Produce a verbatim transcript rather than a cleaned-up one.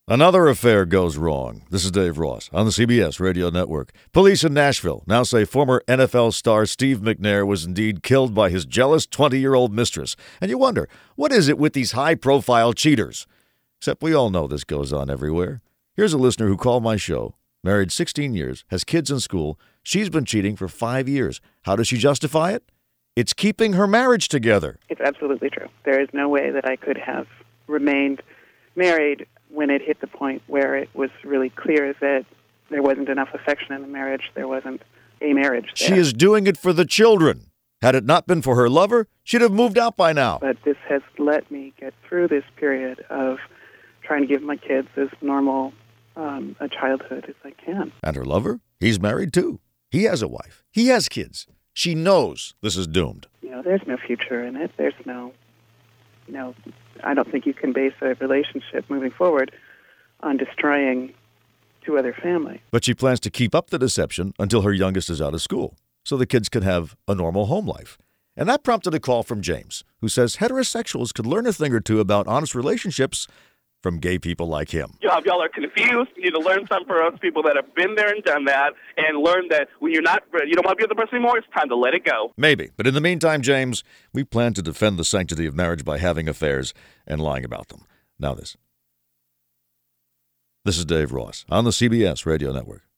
Another affair goes wrong. This is Dave Ross on the C B S Radio Network. Police in Nashville now say former N F L star Steve McNair was indeed killed by his jealous twenty-year-old mistress. And you wonder, what is it with these high-profile cheaters? Except we all know this goes on everywhere. Here's a listener who called my show, married sixteen years, has kids in school. She's been cheating for five years. How does she justify it? It's keeping her marriage together. It's absolutely true. There is no way that I could have remained married when it hit the point where it was really clear that there wasn't enough affection in the marriage, there wasn't a marriage there. She is doing it for the children. Had it not been for her lover, she'd have moved out by now. But this has let me get through this period of trying to give my kids as normal um, a childhood as I can. And her lover? He's married too. He has a wife. He has kids. She knows this is doomed. You know, there's no future in it. There's no, no, I don't think you can base a relationship moving forward on destroying two other families. But she plans to keep up the deception until her youngest is out of school, so the kids can have a normal home life. And that prompted a call from James, who says heterosexuals could learn a thing or two about honest relationships from gay people like him. Y'all, y'all are confused. You need to learn something from us people that have been there and done that, and learn that when you're not, you don't want to be with the person anymore, it's time to let it go. Maybe. But in the meantime, James, we plan to defend the sanctity of marriage by having affairs and lying about them. Now this. This is Dave Ross on the C B S Radio Network.